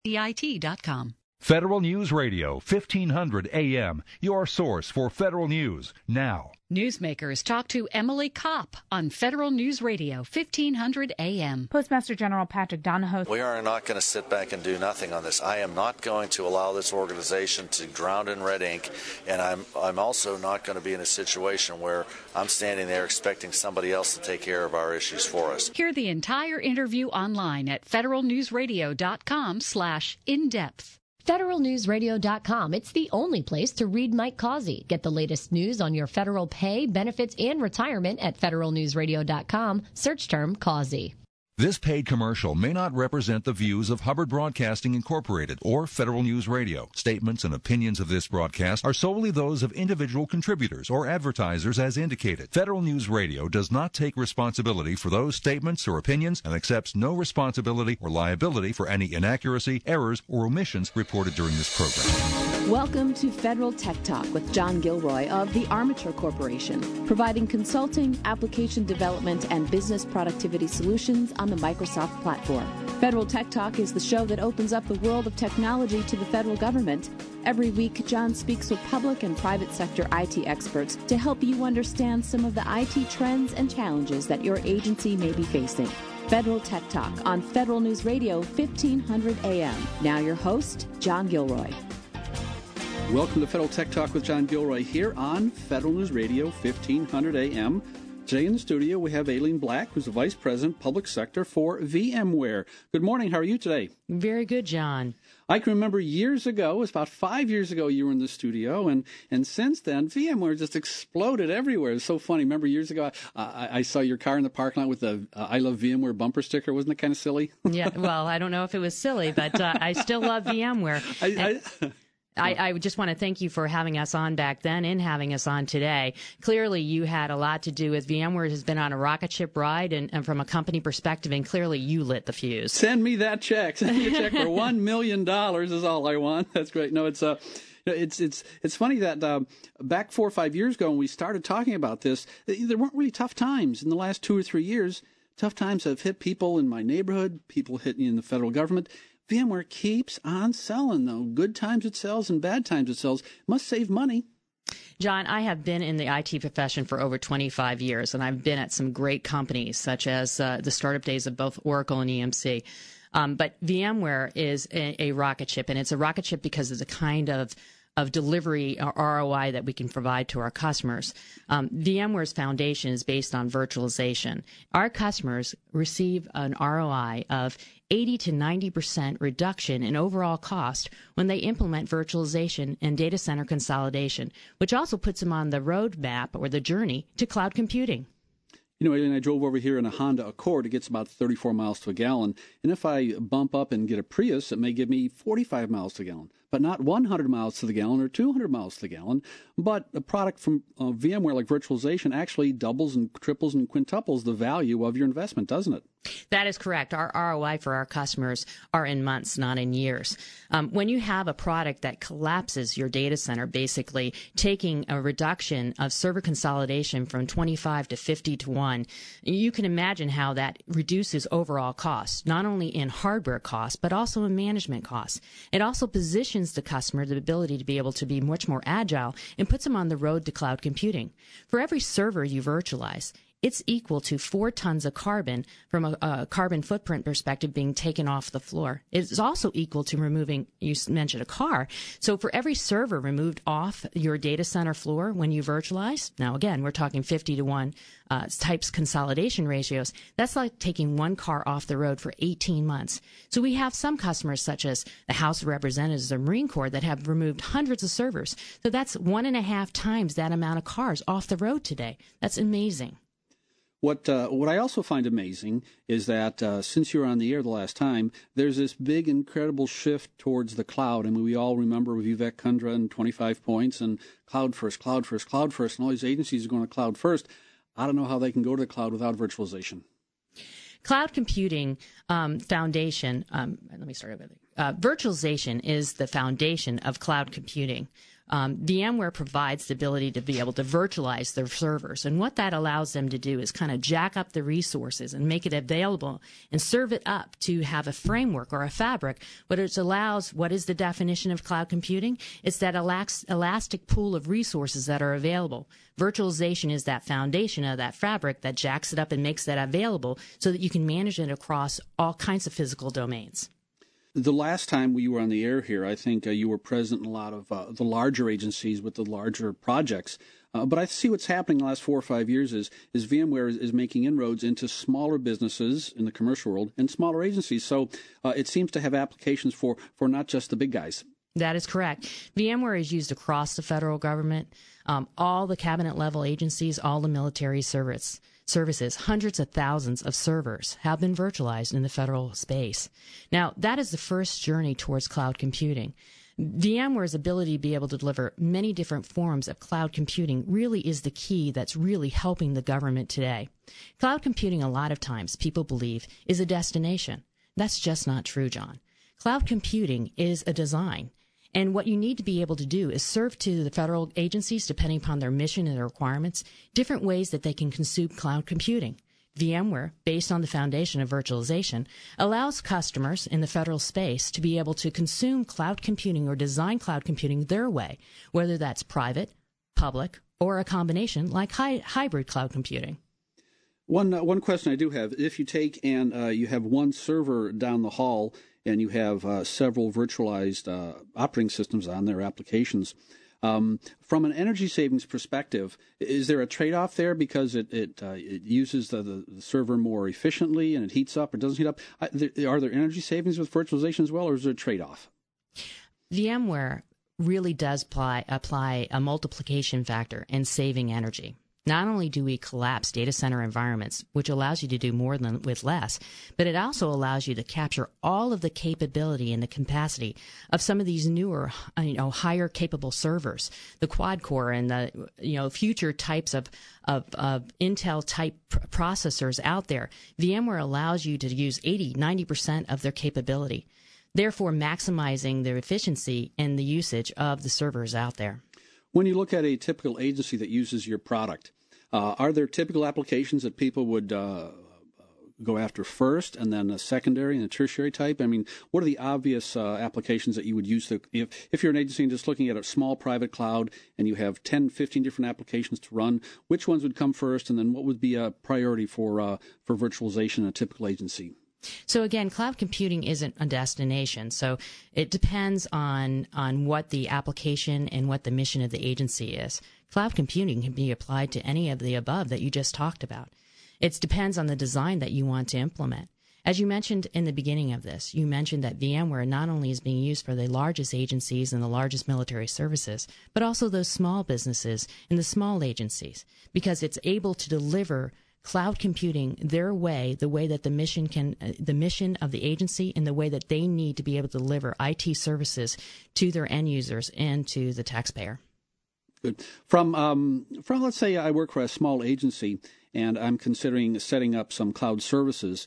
CIT.com. Federal News Radio, 1500 AM, your source for federal news now. Newsmakers talk to Emily Kopp on Federal News Radio, 1500 AM. Postmaster General Patrick Donahoe. We are not going to sit back and do nothing on this. I am not going to allow this organization to drown in red ink, and I'm also not going to be in a situation where I'm standing there expecting somebody else to take care of our issues for us. Hear the entire interview online at federalnewsradio.com/in-depth. FederalNewsRadio.com. It's the only place to read Mike Causey. Get the latest news on your federal pay, benefits, and retirement at FederalNewsRadio.com. Search term Causey. This paid commercial may not represent the views of Hubbard Broadcasting Incorporated or Federal News Radio. Statements and opinions of this broadcast are solely those of individual contributors or advertisers as indicated. Federal News Radio does not take responsibility for those statements or opinions and accepts no responsibility or liability for any inaccuracy, errors, or omissions reported during this program. Welcome to Federal Tech Talk with John Gilroy of the Armature Corporation, providing consulting, application development, and business productivity solutions on the Microsoft platform. Federal Tech Talk is the show that opens up the world of technology to the federal government. Every week, John speaks with public and private sector IT experts to help you understand some of the IT trends and challenges that your agency may be facing. Federal Tech Talk on Federal News Radio, 1500 AM. Now your host, John Gilroy. Welcome to Federal Tech Talk with John Gilroy here on Federal News Radio, 1500 AM. Today in the studio, we have Aileen Black, who's the Vice President, Public Sector for VMware. Good morning. How are you today? Very good, John. I can remember years ago, it was about 5 years ago, you were in the studio, and since then, VMware just exploded everywhere. It's so funny. Remember years ago, I saw your car in the parking lot with the I Love VMware bumper sticker. Wasn't that kind of silly? Yeah, well, I don't know if it was silly, but I still love VMware. I just want to thank you for having us on back then and having us on today. Clearly, you had a lot to do with VMware. Has been on a rocket ship ride, and from a company perspective, and clearly you lit the fuse. Send me that check. Send me a check for $1 million is all I want. That's great. No, it's funny that back 4 or 5 years ago when we started talking about this, there weren't really tough times. In the last 2 or 3 years, tough times have hit people in my neighborhood, people hitting in the federal government. VMware keeps on selling, though. Good times it sells and bad times it sells. Must save money. John, I have been in the IT profession for over 25 years, and I've been at some great companies, such as the startup days of both Oracle and EMC. But VMware is a rocket ship, and it's a rocket ship because of the kind of delivery or ROI that we can provide to our customers. VMware's foundation is based on virtualization. Our customers receive an ROI of 80 to 90% reduction in overall cost when they implement virtualization and data center consolidation, which also puts them on the roadmap or the journey to cloud computing. You know, Aileen, I drove over here in a Honda Accord. It gets about 34 miles to a gallon. And if I bump up and get a Prius, it may give me 45 miles to a gallon. But not 100 miles to the gallon or 200 miles to the gallon. But a product from VMware like virtualization actually doubles and triples and quintuples the value of your investment, doesn't it? That is correct. Our ROI for our customers are in months, not in years. When you have a product that collapses your data center, basically taking a reduction of server consolidation from 25 to 50 to 1, you can imagine how that reduces overall costs, not only in hardware costs, but also in management costs. It also positions the customer the ability to be able to be much more agile and puts them on the road to cloud computing. For every server you virtualize, it's equal to 4 tons of carbon from a carbon footprint perspective being taken off the floor. It's also equal to removing, you mentioned a car. So for every server removed off your data center floor when you virtualize, now again, we're talking 50 to 1 types consolidation ratios, that's like taking 1 car off the road for 18 months. So we have some customers such as the House of Representatives, the Marine Corps, that have removed hundreds of servers. So that's 1.5 times that amount of cars off the road today. That's amazing. What I also find amazing is that since you were on the air the last time, there's this big, incredible shift towards the cloud. I mean, we all remember Vivek Kundra and 25 points and cloud first, cloud first, cloud first, and all these agencies are going to cloud first. I don't know how they can go to the cloud without virtualization. Cloud computing foundation, let me start over. Virtualization is the foundation of cloud computing. VMware provides the ability to be able to virtualize their servers. And what that allows them to do is kind of jack up the resources and make it available and serve it up to have a framework or a fabric. What it allows, what is the definition of cloud computing? It's that elastic pool of resources that are available. Virtualization is that foundation of that fabric that jacks it up and makes that available so that you can manage it across all kinds of physical domains. The last time we were on the air here, I think you were present in a lot of the larger agencies with the larger projects. But I see what's happening in the last 4 or 5 years is VMware is making inroads into smaller businesses in the commercial world and smaller agencies. So it seems to have applications for not just the big guys. That is correct. VMware is used across the federal government, all the cabinet level agencies, all the military services. Hundreds of thousands of servers have been virtualized in the federal space. Now, that is the first journey towards cloud computing. VMware's ability to be able to deliver many different forms of cloud computing really is the key that's really helping the government today. Cloud computing, a lot of times, people believe, is a destination. That's just not true, John. Cloud computing is a design. And what you need to be able to do is serve to the federal agencies, depending upon their mission and their requirements, different ways that they can consume cloud computing. VMware, based on the foundation of virtualization, allows customers in the federal space to be able to consume cloud computing or design cloud computing their way, whether that's private, public, or a combination like hybrid cloud computing. One question I do have, if you take and you have one server down the hall and you have several virtualized operating systems on their applications, from an energy savings perspective, is there a trade-off there because it uses the server more efficiently and it heats up or doesn't heat up? Are there energy savings with virtualization as well, or is there a trade-off? VMware really does apply a multiplication factor in saving energy. Not only do we collapse data center environments, which allows you to do more than with less, but it also allows you to capture all of the capability and the capacity of some of these newer, higher capable servers, the quad core and the future types of Intel type processors out there. VMware allows you to use 80-90% of their capability, therefore maximizing their efficiency and the usage of the servers out there. When you look at a typical agency that uses your product, are there typical applications that people would go after first, and then a secondary and a tertiary type? I mean, what are the obvious applications that you would use? If you're an agency and just looking at a small private cloud and you have 10, 15 different applications to run, which ones would come first, and then what would be a priority for virtualization in a typical agency? So again, cloud computing isn't a destination. So it depends on what the application and what the mission of the agency is. Cloud computing can be applied to any of the above that you just talked about. It depends on the design that you want to implement. As you mentioned in the beginning of this, you mentioned that VMware not only is being used for the largest agencies and the largest military services, but also those small businesses and the small agencies, because it's able to deliver cloud computing their way, the way that the mission of the agency and the way that they need to be able to deliver IT services to their end users and to the taxpayer. Good. From let's say I work for a small agency and I'm considering setting up some cloud services.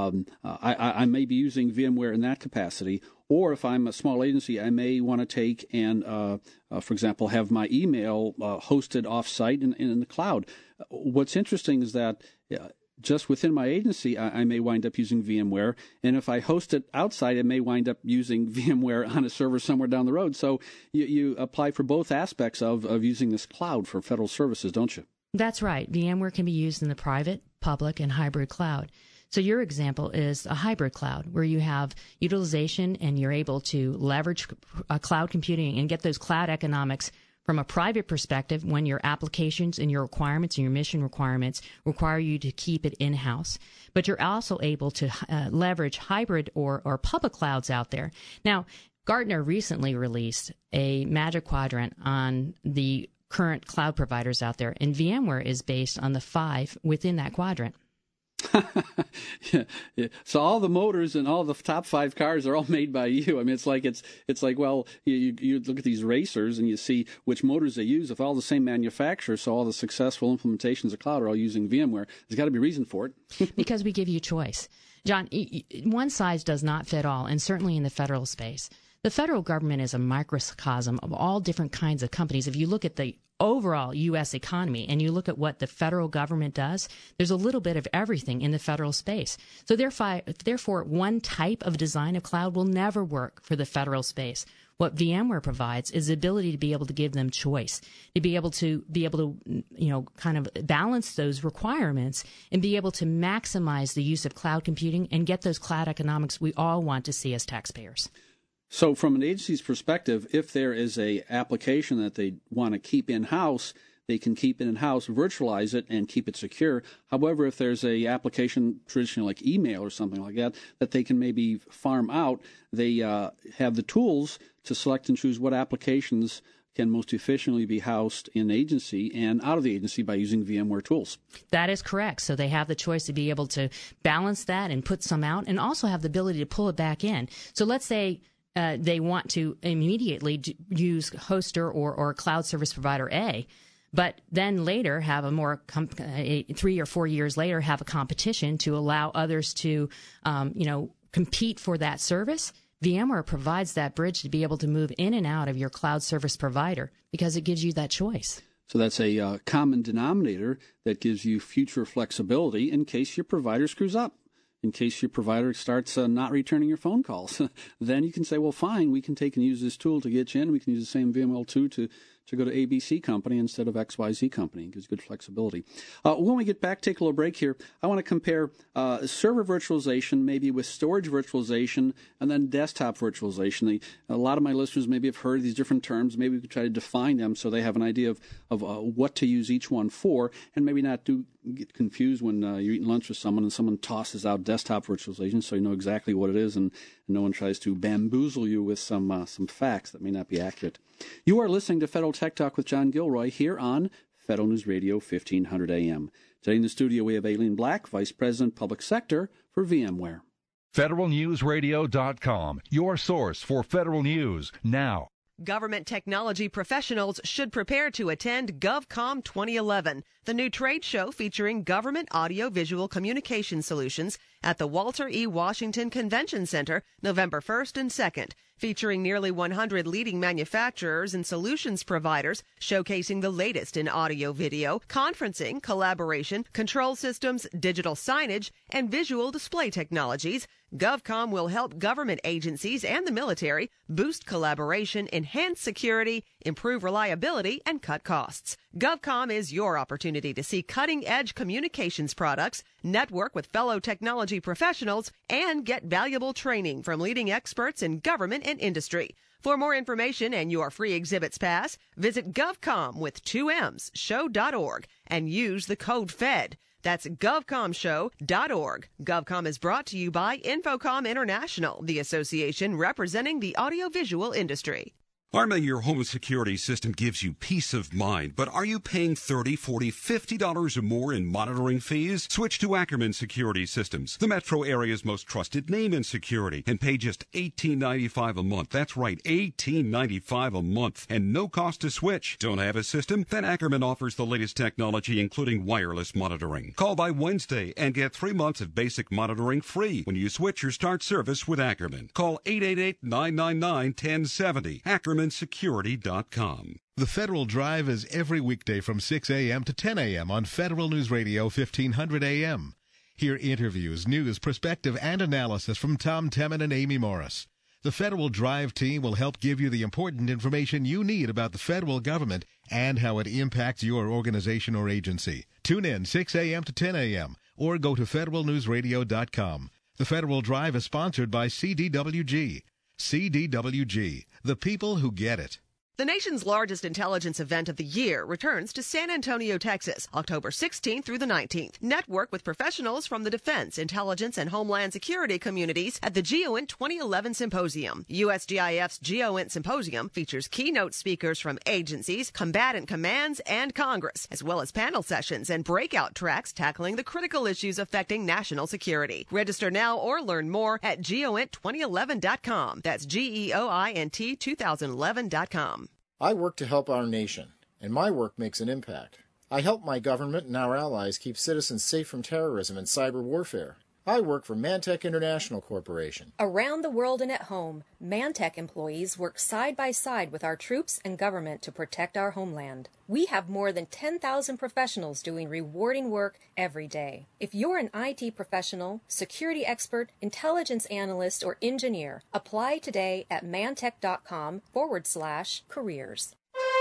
I may be using VMware in that capacity, or if I'm a small agency, I may want to take and, for example, have my email hosted off-site in the cloud. What's interesting is that just within my agency, I may wind up using VMware, and if I host it outside, I may wind up using VMware on a server somewhere down the road. So you apply for both aspects of using this cloud for federal services, don't you? That's right. VMware can be used in the private, public, and hybrid cloud. So your example is a hybrid cloud where you have utilization and you're able to leverage cloud computing and get those cloud economics from a private perspective when your applications and your requirements and your mission requirements require you to keep it in-house. But you're also able to leverage hybrid or public clouds out there. Now, Gartner recently released a Magic Quadrant on the current cloud providers out there, and VMware is based on the 5 within that quadrant. Yeah. So all the motors and all the top 5 cars are all made by you. I mean, it's like well, you look at these racers and you see which motors they use. If all the same manufacturer, so all the successful implementations of cloud are all using VMware, there's got to be a reason for it. Because we give you choice. John, one size does not fit all, and certainly in the federal space. The federal government is a microcosm of all different kinds of companies. If you look at the overall U.S. economy and you look at what the federal government does, there's a little bit of everything in the federal space. So therefore, one type of design of cloud will never work for the federal space. What VMware provides is the ability to be able to give them choice, to be able to kind of balance those requirements and be able to maximize the use of cloud computing and get those cloud economics we all want to see as taxpayers. So from an agency's perspective, if there is a application that they want to keep in-house, they can keep it in-house, virtualize it, and keep it secure. However, if there's a application traditionally like email or something like that, that they can maybe farm out, they have the tools to select and choose what applications can most efficiently be housed in agency and out of the agency by using VMware tools. That is correct. So they have the choice to be able to balance that and put some out and also have the ability to pull it back in. So let's say they want to immediately use hoster or cloud service provider A, but then later have 3 or 4 years later have a competition to allow others to compete for that service. VMware provides that bridge to be able to move in and out of your cloud service provider because it gives you that choice. So that's a common denominator that gives you future flexibility in case your provider screws up, in case your provider starts not returning your phone calls. Then you can say, well, fine, we can take and use this tool to get you in. We can use the same VMware tool to go to ABC company instead of XYZ company. It gives good flexibility. When we get back, take a little break here. I want to compare server virtualization maybe with storage virtualization and then desktop virtualization. A lot of my listeners maybe have heard these different terms. Maybe we could try to define them so they have an idea of what to use each one for, and maybe not get confused when you're eating lunch with someone and someone tosses out desktop virtualization, so you know exactly what it is and no one tries to bamboozle you with some facts that may not be accurate. You are listening to Federal Tech Talk with John Gilroy here on Federal News Radio 1500 AM. Today in the studio we have Aileen Black, Vice President Public Sector for VMware. FederalNewsRadio.com, your source for federal news now. Government technology professionals should prepare to attend GovCom 2011, the new trade show featuring government audio-visual communication solutions at the Walter E. Washington Convention Center, November 1st and 2nd, featuring nearly 100 leading manufacturers and solutions providers showcasing the latest in audio-video, conferencing, collaboration, control systems, digital signage, and visual display technologies. GovCom will help government agencies and the military boost collaboration, enhance security, improve reliability, and cut costs. GovCom is your opportunity to see cutting-edge communications products, network with fellow technology professionals, and get valuable training from leading experts in government and industry. For more information and your free exhibits pass, visit GovCom with 2 M's, show.org, and use the code FED. That's govcomshow.org. GovCom is brought to you by Infocom International, the association representing the audiovisual industry. Arming your home security system gives you peace of mind, but are you paying $30, $40, $50 or more in monitoring fees? Switch to Ackerman Security Systems, the metro area's most trusted name in security, and pay just $18.95 a month. That's right, $18.95 a month, and no cost to switch. Don't have a system? Then Ackerman offers the latest technology, including wireless monitoring. Call by Wednesday and get 3 months of basic monitoring free when you switch or start service with Ackerman. Call 888-999-1070. AckermanSecurity.com. The Federal Drive is every weekday from 6 a.m. to 10 a.m. on Federal News Radio 1500 a.m. Hear interviews, news, perspective, and analysis from Tom Temin and Amy Morris. The Federal Drive team will help give you the important information you need about the federal government and how it impacts your organization or agency. Tune in 6 a.m. to 10 a.m. or go to federalnewsradio.com. The Federal Drive is sponsored by CDWG. CDWG, the people who get it. The nation's largest intelligence event of the year returns to San Antonio, Texas, October 16th through the 19th. Network with professionals from the defense, intelligence, and homeland security communities at the GEOINT 2011 Symposium. USGIF's GEOINT Symposium features keynote speakers from agencies, combatant commands, and Congress, as well as panel sessions and breakout tracks tackling the critical issues affecting national security. Register now or learn more at GEOINT2011.com. That's GEOINT 2011.com. I work to help our nation, and my work makes an impact. I help my government and our allies keep citizens safe from terrorism and cyber warfare. I work for Mantech International Corporation. Around the world and at home, Mantech employees work side by side with our troops and government to protect our homeland. We have more than 10,000 professionals doing rewarding work every day. If you're an IT professional, security expert, intelligence analyst, or engineer, apply today at mantech.com/careers.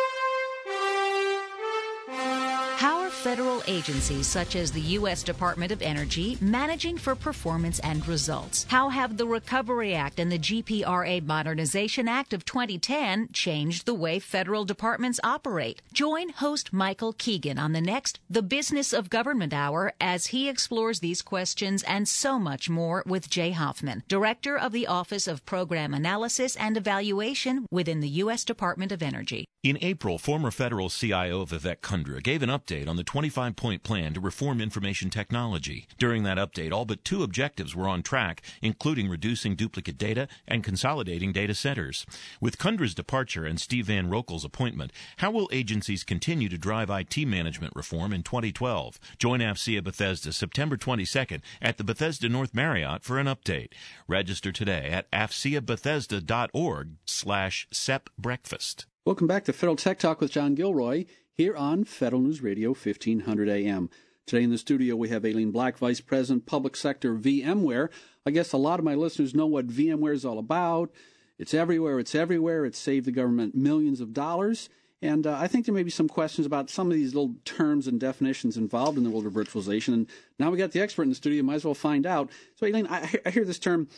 How are federal agencies such as the U.S. Department of Energy managing for performance and results? How have the Recovery Act and the GPRA Modernization Act of 2010 changed the way federal departments operate? Join host Michael Keegan on the next The Business of Government Hour as he explores these questions and so much more with Jay Hoffman, Director of the Office of Program Analysis and Evaluation within the U.S. Department of Energy. In April, former federal CIO Vivek Kundra gave an update on the 25-point plan to reform information technology. During that update, all but 2 objectives were on track, including reducing duplicate data and consolidating data centers. With Kundra's departure and Steve Van Rokel's appointment, how will agencies continue to drive IT management reform in 2012? Join AFCEA Bethesda September 22nd at the Bethesda North Marriott for an update. Register today at afceabethesda.org/sepbreakfast. Welcome back to Federal Tech Talk with John Gilroy here on Federal News Radio 1500 AM. Today in the studio we have Aileen Black, Vice President, Public Sector, VMware. I guess a lot of my listeners know what VMware is all about. It's everywhere. It's saved the government millions of dollars. And I think there may be some questions about some of these little terms and definitions involved in the world of virtualization. And now we got the expert in the studio. Might as well find out. So, Aileen, I hear this term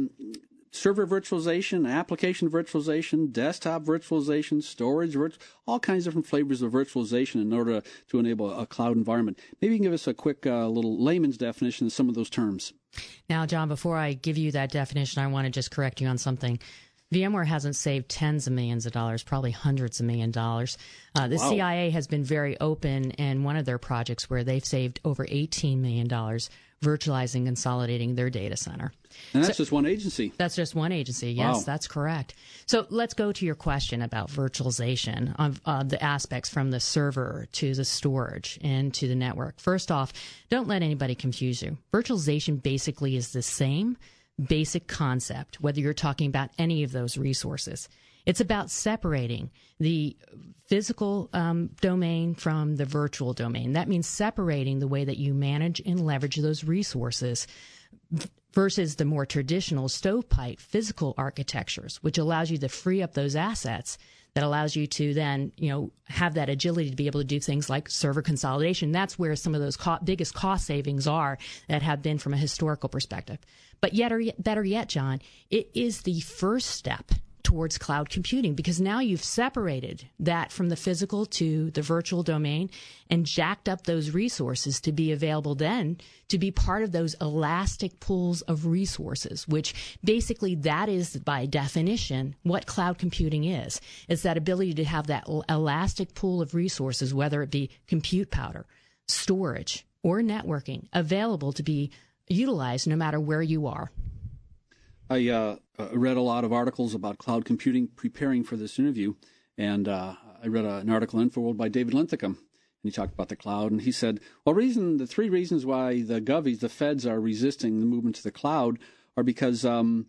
server virtualization, application virtualization, desktop virtualization, storage, all kinds of different flavors of virtualization in order to enable a cloud environment. Maybe you can give us a quick little layman's definition of some of those terms. Now, John, before I give you that definition, I want to just correct you on something. VMware hasn't saved tens of millions of dollars, probably hundreds of millions of dollars. The CIA has been very open in one of their projects where they've saved over $18 million virtualizing and consolidating their data center. And that's just one agency. That's just one agency. Yes, wow. That's correct. So let's go to your question about virtualization of the aspects from the server to the storage and to the network. First off, don't let anybody confuse you. Virtualization basically is the same basic concept, whether you're talking about any of those resources. It's about separating the physical domain from the virtual domain. That means separating the way that you manage and leverage those resources versus the more traditional stovepipe physical architectures, which allows you to free up those assets that allows you to then, have that agility to be able to do things like server consolidation. That's where some of those biggest cost savings are that have been from a historical perspective. But better yet, John, it is the first step towards cloud computing, because now you've separated that from the physical to the virtual domain and jacked up those resources to be available then to be part of those elastic pools of resources, which basically that is by definition what cloud computing is. It's that ability to have that elastic pool of resources, whether it be compute power, storage, or networking, available to be utilized no matter where you are. I read a lot of articles about cloud computing preparing for this interview, and I read an article in InfoWorld by David Linthicum, and he talked about the cloud, and he said, the 3 reasons why the govies, the feds, are resisting the movement to the cloud are because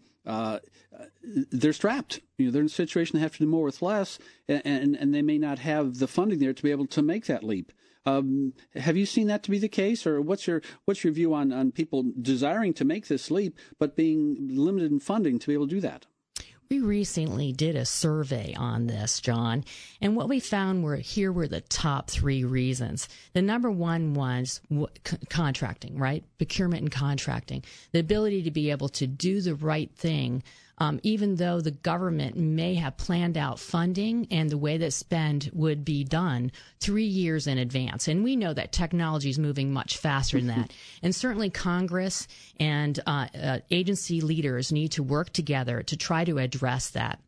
they're strapped. They're in a situation they have to do more with less, and they may not have the funding there to be able to make that leap. Have you seen that to be the case, or what's your view on people desiring to make this leap but being limited in funding to be able to do that? We recently did a survey on this, John, and what we found were the top 3 reasons. The number one was contracting, right? Procurement and contracting. The ability to be able to do the right thing, even though the government may have planned out funding and the way that spend would be done 3 years in advance. And we know that technology is moving much faster than that. And certainly Congress and agency leaders need to work together to try to address that.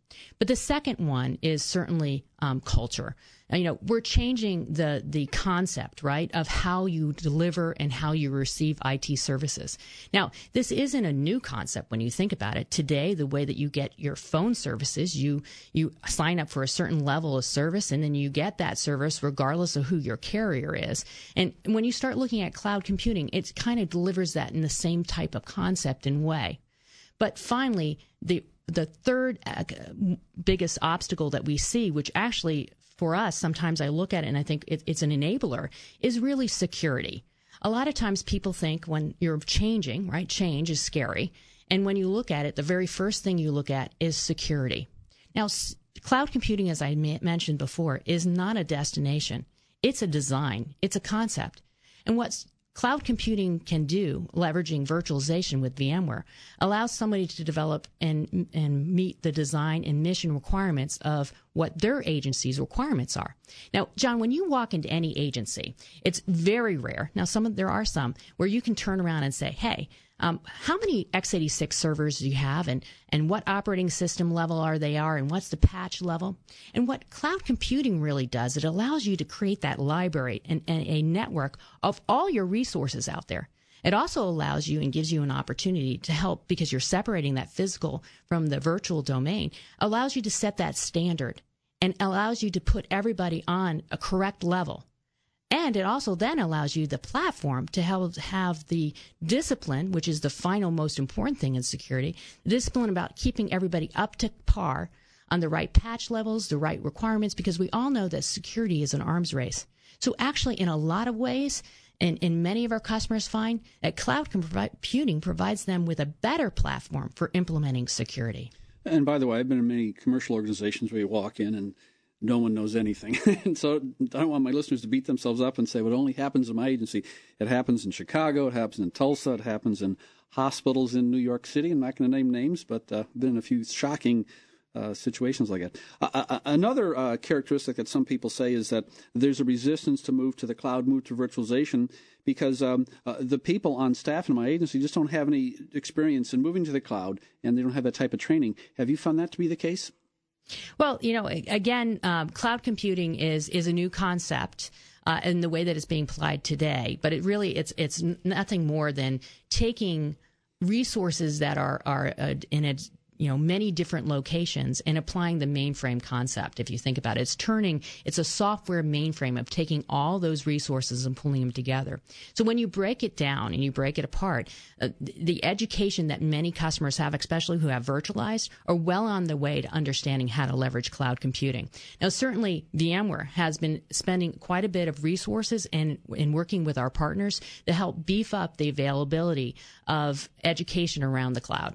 But the second one is certainly culture. We're changing the concept, right, of how you deliver and how you receive IT services. Now, this isn't a new concept when you think about it. Today, the way that you get your phone services, you sign up for a certain level of service, and then you get that service regardless of who your carrier is. And when you start looking at cloud computing, it kind of delivers that in the same type of concept and way. But finally, the third biggest obstacle that we see, which actually for us, sometimes I look at it and I think it's an enabler, is really security. A lot of times people think when you're changing, right, change is scary. And when you look at it, the very first thing you look at is security. Now, cloud computing, as I mentioned before, is not a destination. It's a design. It's a concept. And what cloud computing can do, leveraging virtualization with VMware, allows somebody to develop and meet the design and mission requirements of what their agency's requirements are. Now, John, when you walk into any agency, it's very rare. Now, there are some where you can turn around and say, hey, how many x86 servers do you have, and what operating system level and what's the patch level? And what cloud computing really does, it allows you to create that library and a network of all your resources out there. It also allows you and gives you an opportunity to help, because you're separating that physical from the virtual domain, allows you to set that standard and allows you to put everybody on a correct level. And it also then allows you the platform to have the discipline, which is the final most important thing in security, the discipline about keeping everybody up to par on the right patch levels, the right requirements, because we all know that security is an arms race. So actually, in a lot of ways, and many of our customers find that cloud computing provides them with a better platform for implementing security. And by the way, I've been in many commercial organizations where you walk in and no one knows anything. And so I don't want my listeners to beat themselves up and say, well, it only happens in my agency. It happens in Chicago. It happens in Tulsa. It happens in hospitals in New York City. I'm not going to name names, but I've been in a few shocking situations like that. Another characteristic that some people say is that there's a resistance to move to the cloud, move to virtualization, because the people on staff in my agency just don't have any experience in moving to the cloud, and they don't have that type of training. Have you found that to be the case? Well, again, cloud computing is a new concept in the way that it's being applied today. But it really it's nothing more than taking resources that are in many different locations and applying the mainframe concept. If you think about it, it's a software mainframe of taking all those resources and pulling them together. So when you break it down and you break it apart, the education that many customers have, especially who have virtualized, are well on the way to understanding how to leverage cloud computing. Now, certainly VMware has been spending quite a bit of resources in working with our partners to help beef up the availability of education around the cloud.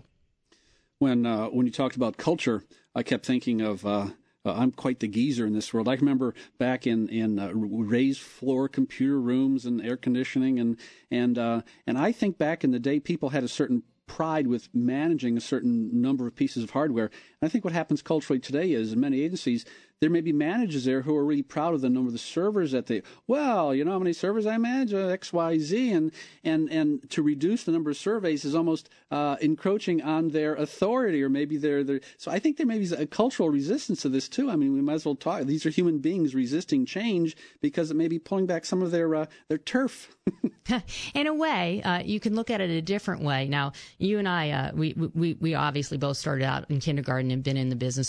When you talked about culture, I kept thinking of I'm quite the geezer in this world. I remember back in raised floor computer rooms and air conditioning, and I think back in the day, people had a certain pride with managing a certain number of pieces of hardware. And I think what happens culturally today is in many agencies, there may be managers there who are really proud of the number of the servers that they, well, you know how many servers I manage? X, Y, Z. And to reduce the number of surveys is almost encroaching on their authority, or maybe their. So I think there may be a cultural resistance to this too. I mean, we might as well talk. These are human beings resisting change because it may be pulling back some of their turf. In a way, you can look at it a different way. Now, you and I, we obviously both started out in kindergarten and been in the business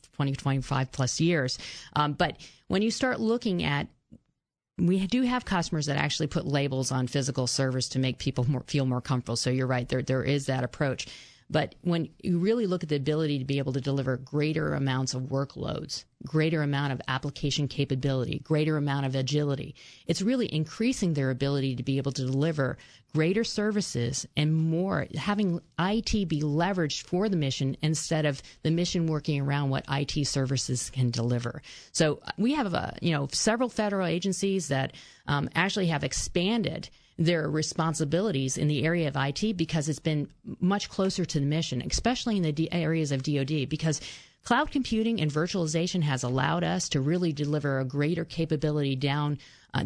25 plus years. But when you start looking at, we do have customers that actually put labels on physical servers to make people feel more comfortable. So you're right, there is that approach. But when you really look at the ability to be able to deliver greater amounts of workloads, greater amount of application capability, greater amount of agility, it's really increasing their ability to be able to deliver greater services and more, having IT be leveraged for the mission instead of the mission working around what IT services can deliver. So we have several federal agencies that actually have expanded their responsibilities in the area of IT because it's been much closer to the mission, especially in the areas of DoD, because Cloud computing and virtualization has allowed us to really deliver a greater capability down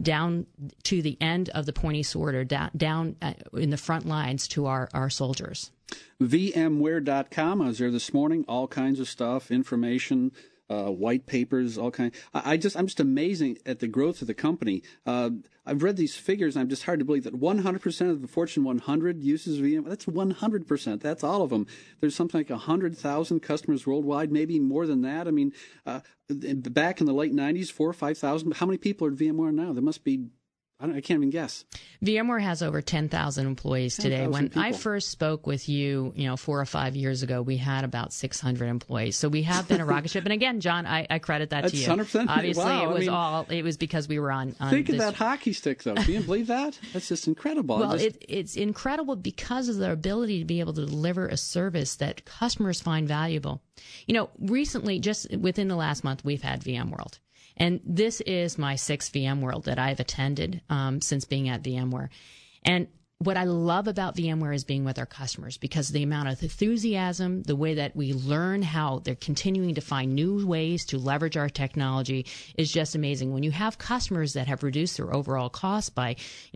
to the end of the pointy sword, or down in the front lines to our soldiers. VMware.com. I was there this morning. All kinds of stuff, information, white papers, all kinds. I'm just amazing at the growth of the company. I've read these figures, and I'm just hard to believe that 100% of the Fortune 100 uses VMware. That's 100%. That's all of them. There's something like 100,000 customers worldwide, maybe more than that. I mean, back in the late 90s, 4,000 or 5,000. How many people are at VMware now? There must be, I can't even guess. VMware has over 10,000 employees today. 10,000 when people. I first spoke with you, 4 or 5 years ago, we had about 600 employees. So we have been a rocket ship. And again, John, I credit that to you. That's 100%. Obviously, wow. it was because we were on think this. of that hockey stick, though. Can you believe that? That's just incredible. Well, it's incredible because of their ability to be able to deliver a service that customers find valuable. Recently, just within the last month, we've had VMworld. And this is my 6th VMworld that I've attended since being at VMware. And what I love about VMware is being with our customers, because the amount of enthusiasm, the way that we learn how they're continuing to find new ways to leverage our technology is just amazing. When you have customers that have reduced their overall cost by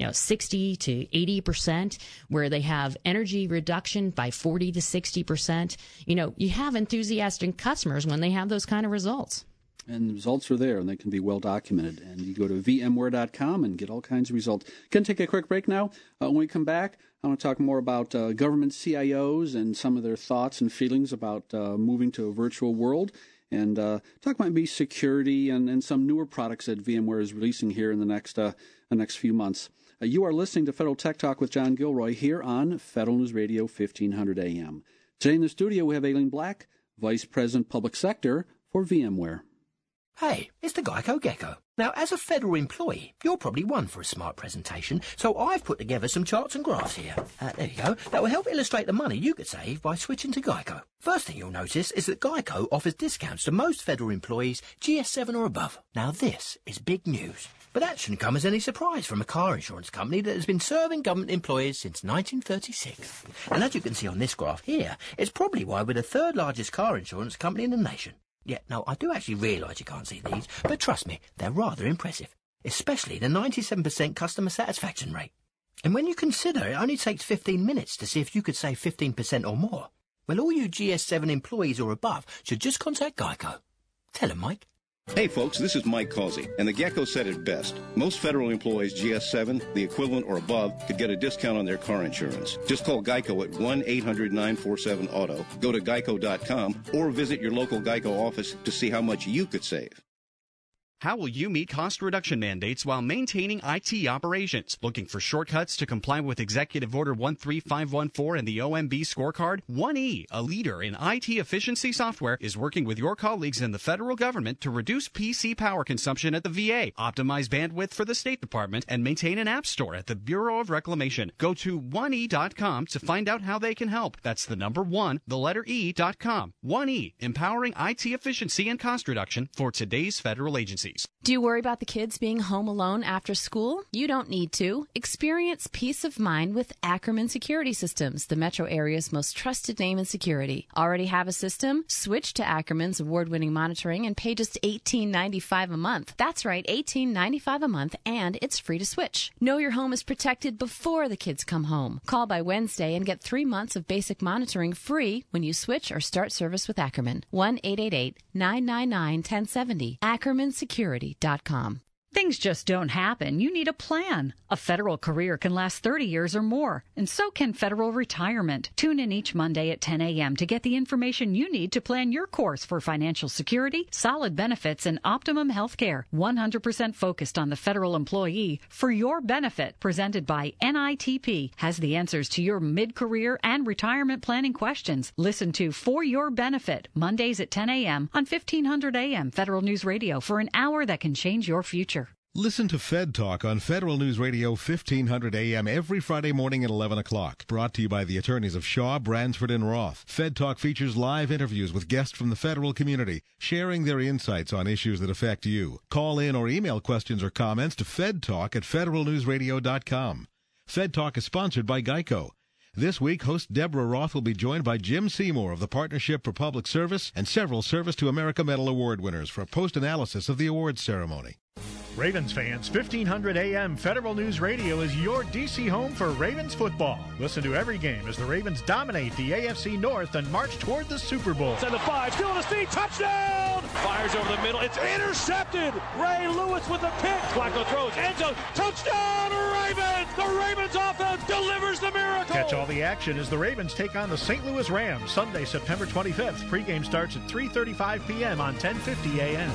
60 to 80%, where they have energy reduction by 40 to 60%, you have enthusiastic customers when they have those kind of results. And the results are there, and they can be well documented. And you go to VMware.com and get all kinds of results. Going to take a quick break now. When we come back, I want to talk more about government CIOs and some of their thoughts and feelings about moving to a virtual world. And talk about maybe security and some newer products that VMware is releasing here in the next few months. You are listening to Federal Tech Talk with John Gilroy here on Federal News Radio 1500 AM. Today in the studio we have Aileen Black, Vice President Public Sector for VMware. Hey, it's the Geico Gecko. Now, as a federal employee, you're probably one for a smart presentation, so I've put together some charts and graphs here. There you go. That will help illustrate the money you could save by switching to Geico. First thing you'll notice is that Geico offers discounts to most federal employees GS7 or above. Now, this is big news. But that shouldn't come as any surprise from a car insurance company that has been serving government employees since 1936. And as you can see on this graph here, it's probably why we're the 3rd largest car insurance company in the nation. Yeah, no, I do actually realise you can't see these, but trust me, they're rather impressive, especially the 97% customer satisfaction rate. And when you consider it only takes 15 minutes to see if you could save 15% or more, well, all you GS7 employees or above should just contact Geico. Tell them, Mike. Hey folks, this is Mike Causey, and the Gecko said it best. Most federal employees GS7, the equivalent or above, could get a discount on their car insurance. Just call Geico at 1-800-947-AUTO, go to geico.com, or visit your local Geico office to see how much you could save. How will you meet cost reduction mandates while maintaining IT operations? Looking for shortcuts to comply with Executive Order 13514 and the OMB scorecard? 1E, a leader in IT efficiency software, is working with your colleagues in the federal government to reduce PC power consumption at the VA, optimize bandwidth for the State Department, and maintain an app store at the Bureau of Reclamation. Go to 1E.com to find out how they can help. That's the number 1, the letter E.com. 1E, empowering IT efficiency and cost reduction for today's federal agencies. Do you worry about the kids being home alone after school? You don't need to. Experience peace of mind with Ackerman Security Systems, the metro area's most trusted name in security. Already have a system? Switch to Ackerman's award-winning monitoring and pay just $18.95 a month. That's right, $18.95 a month, and it's free to switch. Know your home is protected before the kids come home. Call by Wednesday and get 3 months of basic monitoring free when you switch or start service with Ackerman. 1-888-999-1070. AckermanSecurity.com. Things just don't happen. You need a plan. A federal career can last 30 years or more, and so can federal retirement. Tune in each Monday at 10 a.m. to get the information you need to plan your course for financial security, solid benefits, and optimum health care. 100% focused on the federal employee for your benefit. Presented by NITP has the answers to your mid-career and retirement planning questions. Listen to For Your Benefit, Mondays at 10 a.m. on 1500 a.m. Federal News Radio for an hour that can change your future. Listen to Fed Talk on Federal News Radio 1500 AM every Friday morning at 11 o'clock. Brought to you by the attorneys of Shaw, Bransford, and Roth. Fed Talk features live interviews with guests from the federal community, sharing their insights on issues that affect you. Call in or email questions or comments to fedtalk@federalnewsradio.com. Fed Talk is sponsored by Geico. This week, host Deborah Roth will be joined by Jim Seymour of the Partnership for Public Service and several Service to America Medal Award winners for a post-analysis of the awards ceremony. Ravens fans, 1500 AM Federal News Radio is your DC home for Ravens football. Listen to every game as the Ravens dominate the AFC North and march toward the Super Bowl. Send the 5, still on his feet, touchdown! Fires over the middle, it's intercepted! Ray Lewis with the pick. Flacco throws, end zone, touchdown Ravens! The Ravens offense delivers the miracle! Catch all the action as the Ravens take on the St. Louis Rams Sunday, September 25th. Pregame starts at 3:35 p.m. on 1050 AM.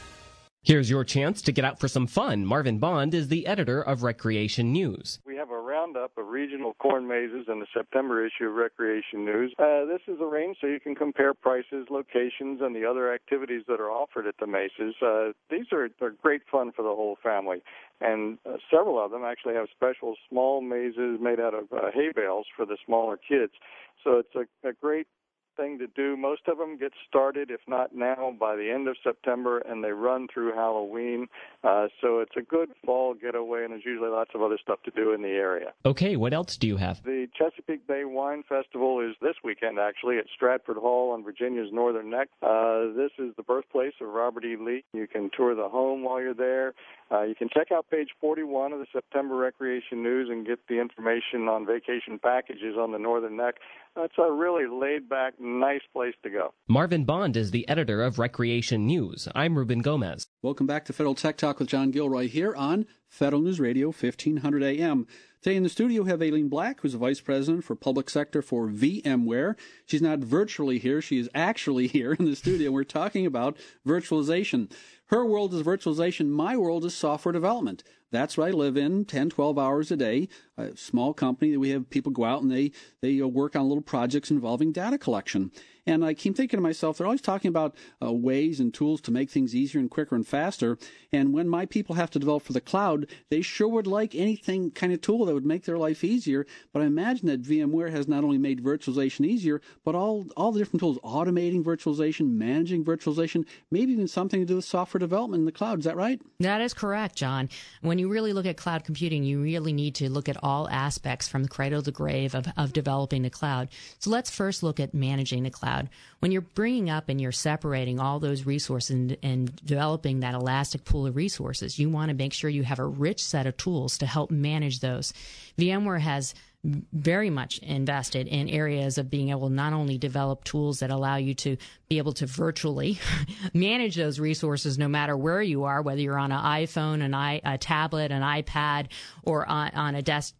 Here's your chance to get out for some fun. Marvin Bond is the editor of Recreation News. We have a roundup of regional corn mazes in the September issue of Recreation News. This is arranged so you can compare prices, locations, and the other activities that are offered at the mazes. These are great fun for the whole family. And several of them actually have special small mazes made out of hay bales for the smaller kids. So it's a great thing to do. Most of them get started, if not now, by the end of September, and they run through Halloween. So it's a good fall getaway, and there's usually lots of other stuff to do in the area. Okay, what else do you have? The Chesapeake Bay Wine Festival is this weekend, actually, at Stratford Hall on Virginia's Northern Neck. This is the birthplace of Robert E. Lee. You can tour the home while you're there. You can check out page 41 of the September Recreation News and get the information on vacation packages on the Northern Neck. It's a really laid-back, nice place to go. Marvin Bond is the editor of Recreation News. I'm Ruben Gomez. Welcome back to Federal Tech Talk with John Gilroy here on Federal News Radio, 1500 AM. Today in the studio we have Aileen Black, who's the Vice President for Public Sector for VMware. She's not virtually here. She is actually here in the studio. We're talking about virtualization. Her world is virtualization. My world is software development. That's what I live in, 10, 12 hours a day. A small company that we have people go out and they work on little projects involving data collection. And I keep thinking to myself, they're always talking about ways and tools to make things easier and quicker and faster. And when my people have to develop for the cloud, they sure would like anything kind of tool that would make their life easier. But I imagine that VMware has not only made virtualization easier, but all the different tools, automating virtualization, managing virtualization, maybe even something to do with software development in the cloud. Is that right? That is correct, John. When you really look at cloud computing, you really need to look at all aspects from the cradle to grave of developing the cloud. So let's first look at managing the cloud. When you're bringing up and you're separating all those resources and developing that elastic pool of resources, you want to make sure you have a rich set of tools to help manage those. VMware has very much invested in areas of being able to not only develop tools that allow you to be able to virtually manage those resources no matter where you are, whether you're on an iPhone, a tablet, an iPad, or on a desktop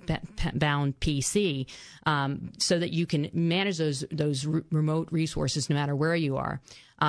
bound PC, so that you can manage those remote resources no matter where you are,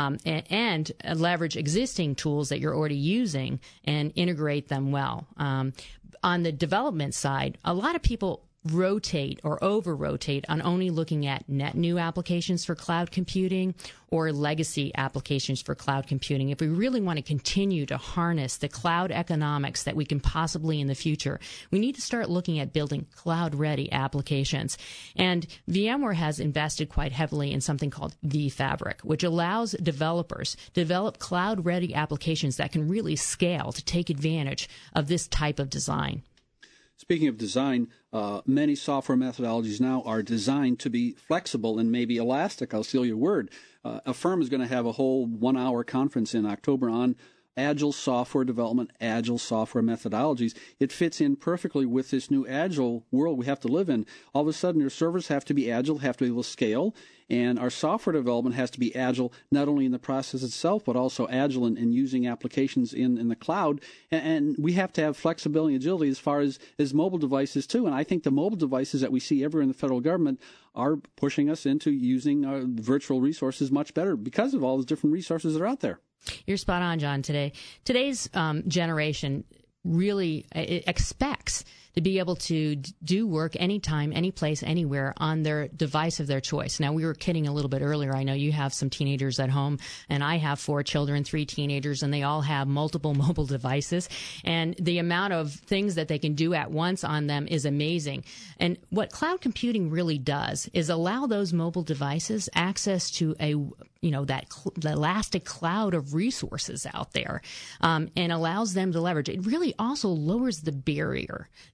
and leverage existing tools that you're already using and integrate them well. On the development side, a lot of people rotate or over-rotate on only looking at net new applications for cloud computing or legacy applications for cloud computing. If we really want to continue to harness the cloud economics that we can possibly in the future, we need to start looking at building cloud-ready applications. And VMware has invested quite heavily in something called vFabric, which allows developers to develop cloud-ready applications that can really scale to take advantage of this type of design. Speaking of design, many software methodologies now are designed to be flexible and maybe elastic. I'll steal your word. A firm is going to have a whole 1-hour conference in October on agile software development, agile software methodologies. It fits in perfectly with this new agile world we have to live in. All of a sudden, your servers have to be agile, have to be able to scale, and our software development has to be agile, not only in the process itself, but also agile in using applications in the cloud. And we have to have flexibility and agility as far as mobile devices, too. And I think the mobile devices that we see everywhere in the federal government are pushing us into using virtual resources much better because of all those different resources that are out there. You're spot on, John. Today's generation really expects to be able to do work anytime, any place, anywhere on their device of their choice. Now, we were kidding a little bit earlier. I know you have some teenagers at home, and I have 4 children, 3 teenagers, and they all have multiple mobile devices. And the amount of things that they can do at once on them is amazing. And what cloud computing really does is allow those mobile devices access to the elastic cloud of resources out there, and allows them to leverage. It really also lowers the barrier,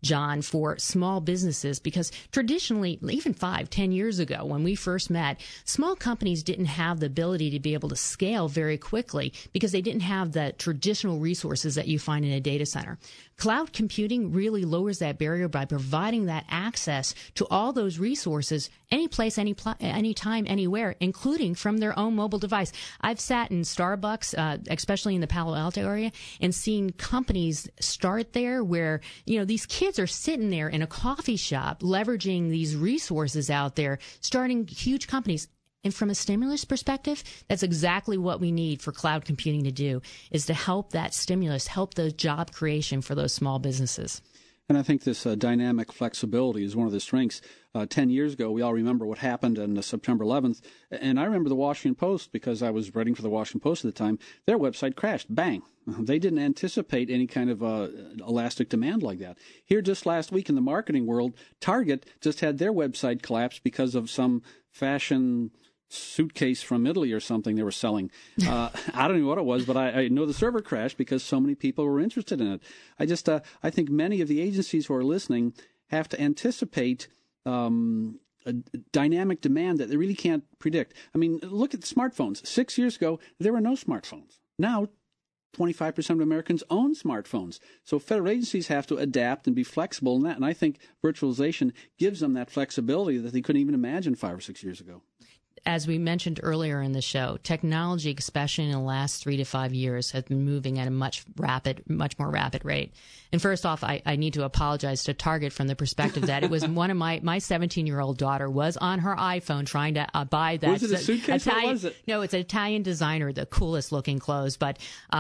John, for small businesses, because traditionally, even 5-10 years ago when we first met, small companies didn't have the ability to be able to scale very quickly because they didn't have the traditional resources that you find in a data center. Cloud computing really lowers that barrier by providing that access to all those resources any place, any time, anywhere, including from their own mobile device. I've sat in Starbucks, especially in the Palo Alto area, and seen companies start there where, these kids are sitting there in a coffee shop leveraging these resources out there, starting huge companies. And from a stimulus perspective, that's exactly what we need for cloud computing to do, is to help that stimulus, help the job creation for those small businesses. And I think this dynamic flexibility is one of the strengths. 10 years ago, we all remember what happened on September 11th. And I remember the Washington Post, because I was writing for the Washington Post at the time, their website crashed. Bang. They didn't anticipate any kind of elastic demand like that. Here just last week in the marketing world, Target just had their website collapse because of some fashion suitcase from Italy or something they were selling. I don't know what it was, but I know the server crashed because so many people were interested in it. I think many of the agencies who are listening have to anticipate a dynamic demand that they really can't predict. I mean, look at the smartphones. 6 years ago, there were no smartphones. Now, 25% of Americans own smartphones. So federal agencies have to adapt and be flexible in that. And I think virtualization gives them that flexibility that they couldn't even imagine 5 or 6 years ago. As we mentioned earlier in the show, technology, especially in the last 3 to 5 years, has been moving at a much more rapid rate. And first off, I need to apologize to Target from the perspective that it was one of my 17-year-old daughter was on her iPhone trying to buy that. Was it a suitcase? Italian, what was it? No, it's an Italian designer, the coolest looking clothes, but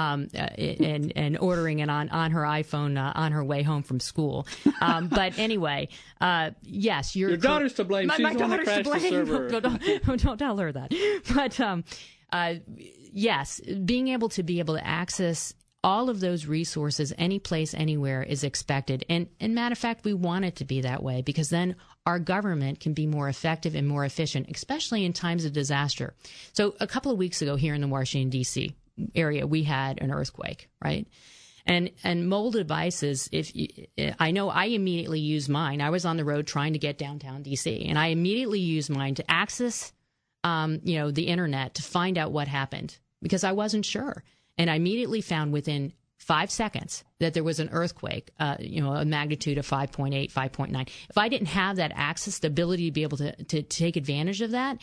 and ordering it on her iPhone on her way home from school. But anyway, yes, your daughter's to blame. She's my the one that crashed the server. Don't tell her that. But yes, being able to access all of those resources, any place, anywhere, is expected. And matter of fact, we want it to be that way, because then our government can be more effective and more efficient, especially in times of disaster. So a couple of weeks ago here in the Washington, D.C. area, we had an earthquake, right? And mobile devices, I know I immediately use mine. I was on the road trying to get downtown D.C., and I immediately used mine to access the internet to find out what happened, because I wasn't sure. And I immediately found within 5 seconds that there was an earthquake, a magnitude of 5.8, 5.9. If I didn't have that access, the ability to be able to take advantage of that,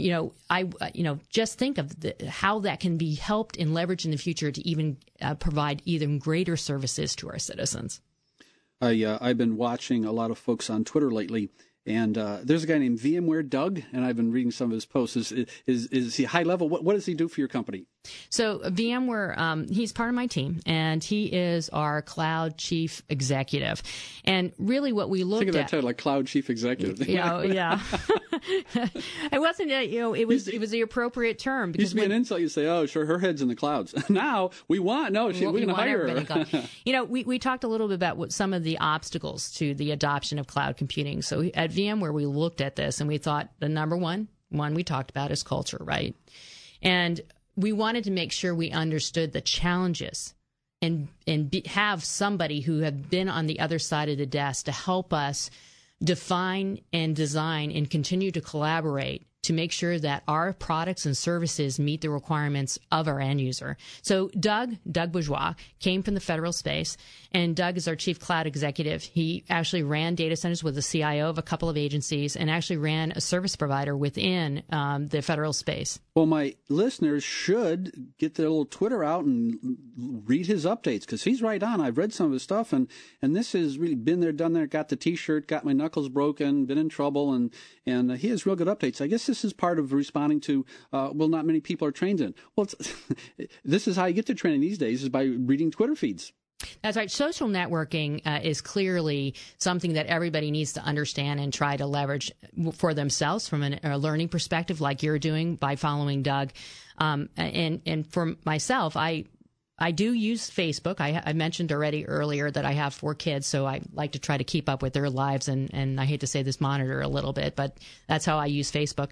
just think of how that can be helped and leveraged in the future to even provide even greater services to our citizens. I've been watching a lot of folks on Twitter lately. And there's a guy named VMware Doug, and I've been reading some of his posts. Is he high level? What does he do for your company? So VMware, he's part of my team, and he is our cloud chief executive. And really, what we looked at. Think of that title, like cloud chief executive. Yeah. It wasn't. It was the appropriate term. Because used to be an insult. You say, "Oh, sure, her head's in the clouds." Now we're going to hire her. We talked a little bit about some of the obstacles to the adoption of cloud computing. So at VMware, we looked at this and we thought the number one we talked about is culture, right? And we wanted to make sure we understood the challenges and have somebody who had been on the other side of the desk to help us define and design and continue to collaborate to make sure that our products and services meet the requirements of our end user. So Doug Bourgeois came from the federal space, and Doug is our chief cloud executive. He actually ran data centers with the CIO of a couple of agencies and actually ran a service provider within the federal space. Well, my listeners should get their little Twitter out and read his updates, because he's right on. I've read some of his stuff, and this has really been there, done there, got the T-shirt, got my knuckles broken, been in trouble, and he has real good updates. I guess this is part of responding to, not many people are trained in. Well, this is how you get to training these days, is by reading Twitter feeds. That's right. Social networking is clearly something that everybody needs to understand and try to leverage for themselves from a learning perspective, like you're doing by following Doug. And for myself, I do use Facebook. I mentioned already earlier that I have 4 kids, so I like to try to keep up with their lives. And I hate to say this, monitor a little bit, but that's how I use Facebook.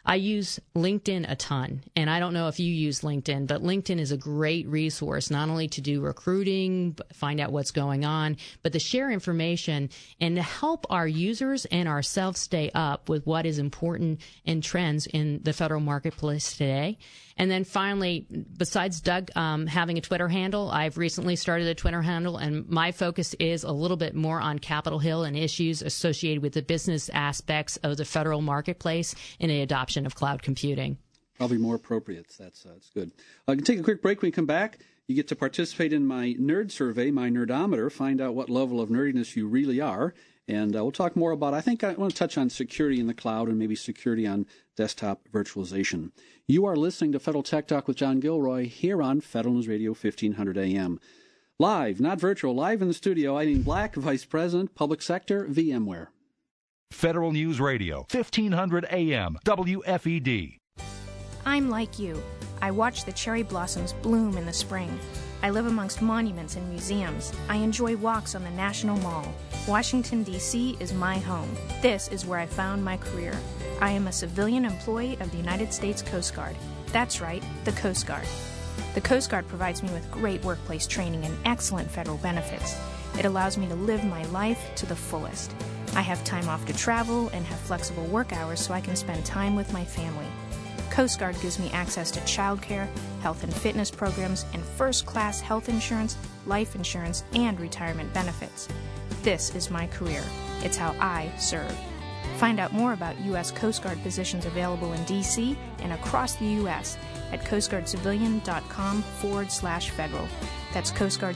I use LinkedIn a ton, and I don't know if you use LinkedIn, but LinkedIn is a great resource, not only to do recruiting, find out what's going on, but to share information and to help our users and ourselves stay up with what is important and trends in the federal marketplace today. And then finally, besides Doug having a Twitter handle, I've recently started a Twitter handle, and my focus is a little bit more on Capitol Hill and issues associated with the business aspects of the federal marketplace and the adoption of cloud computing. Probably more appropriate. That's good. I can take a quick break. When we come back, you get to participate in my nerd survey, my nerdometer, find out what level of nerdiness you really are. And we'll talk more about, I think I want to touch on security in the cloud and maybe security on desktop virtualization. You are listening to Federal Tech Talk with John Gilroy here on Federal News Radio 1500 AM. Live, not virtual, live in the studio, Eileen Black, Vice President, Public Sector, VMware. Federal News Radio, 1500 AM, WFED. I'm like you. I watch the cherry blossoms bloom in the spring. I live amongst monuments and museums. I enjoy walks on the National Mall. Washington, D.C. is my home. This is where I found my career. I am a civilian employee of the United States Coast Guard. That's right, the Coast Guard. The Coast Guard provides me with great workplace training and excellent federal benefits. It allows me to live my life to the fullest. I have time off to travel and have flexible work hours so I can spend time with my family. Coast Guard gives me access to childcare, health and fitness programs, and first-class health insurance, life insurance, and retirement benefits. This is my career. It's how I serve. Find out more about U.S. Coast Guard positions available in D.C. and across the U.S. at coastguardcivilian.com/federal. That's